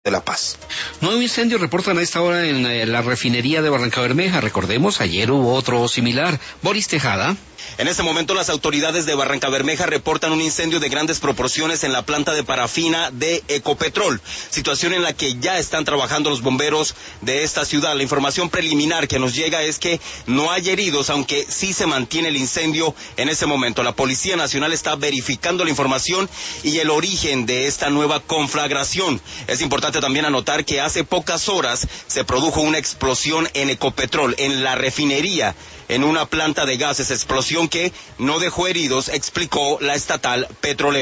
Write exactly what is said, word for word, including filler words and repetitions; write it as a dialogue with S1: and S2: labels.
S1: de La Paz.
S2: Nuevo incendio reportan a esta hora en eh, la refinería de Barrancabermeja. Recordemos, ayer hubo otro similar. Boris Tejada.
S3: En este momento las autoridades de Barrancabermeja reportan un incendio de grandes proporciones en la planta de parafina de Ecopetrol, situación en la que ya están trabajando los bomberos de esta ciudad. La información preliminar que nos llega es que no hay heridos, aunque sí se mantiene el incendio en este momento. La Policía Nacional está verificando la información y el origen de esta nueva conflagración. Es importante también anotar que hace pocas horas se produjo una explosión en Ecopetrol, en la refinería, en una planta de gases, explosión que no dejó heridos, explicó la estatal petrolera.